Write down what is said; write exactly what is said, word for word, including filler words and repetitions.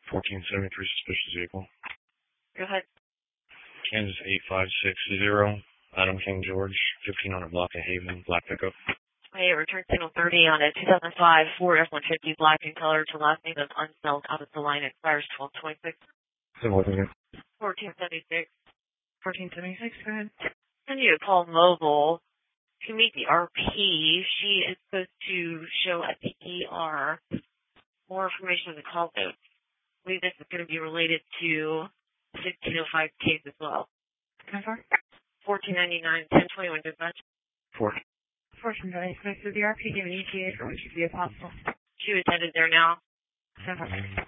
fourteen seventy-three suspicious vehicle. Go ahead. Kansas eight five six zero. Adam King George, fifteen hundred block of Haven, black pickup. Hey, return signal thirty on a two thousand five Ford F one fifty black in color to last name of unspelled out of the line. Expires twelve twenty-six. Similar thing. fourteen seventy-six. fourteen seventy-six, go ahead. Send you a call mobile to meet the R P. She is supposed to show at the E R. More information on the call note. I believe this is going to be related to sixteen oh five case as well. How far? fourteen ninety-nine, ten twenty-one dispatch. Four. fourteen seventy-six, so the R P gave an E T A for when she'd be a possible. She was headed there now. Seven.